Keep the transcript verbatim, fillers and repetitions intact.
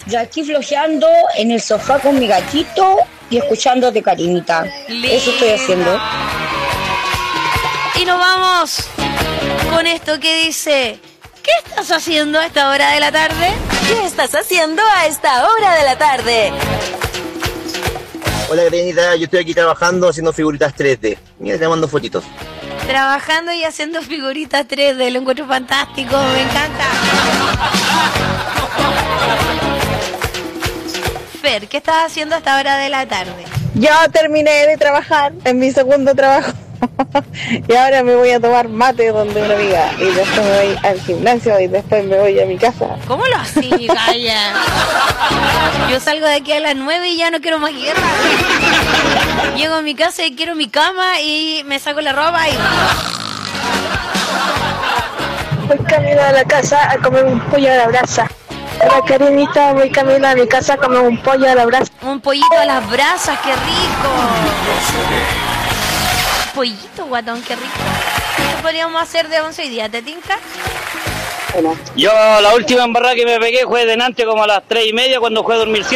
Ya aquí flojeando en el sofá con mi gatito y escuchándote, Karinita. Linda. Eso estoy haciendo. Y nos vamos con esto que dice: ¿qué estás haciendo a esta hora de la tarde? ¿Qué estás haciendo a esta hora de la tarde? Hola, Karinita, yo estoy aquí trabajando haciendo figuritas tres D. Mira, te mando fotitos. Trabajando y haciendo figuritas tres D, lo encuentro fantástico, me encanta. Fer, ¿qué estás haciendo a esta hora de la tarde? Ya terminé de trabajar en mi segundo trabajo y ahora me voy a tomar mate donde una amiga y después me voy al gimnasio y después me voy a mi casa. ¿Cómo lo así, Gaya? Yo salgo de aquí a las nueve y ya no quiero más guerra. Llego a mi casa y quiero mi cama y me saco la ropa y... Voy camino a la casa a comer un pollo a la brasa. Hola, Karinita, voy camino a mi casa a comer un pollo a la brasa. Un pollito a las brasas, qué rico. Pollito, guatón, qué rico. ¿Qué podríamos hacer de once hoy día? ¿Te tinca? Yo la última embarrada que me pegué fue delante como a las tres y media cuando fue a dormir.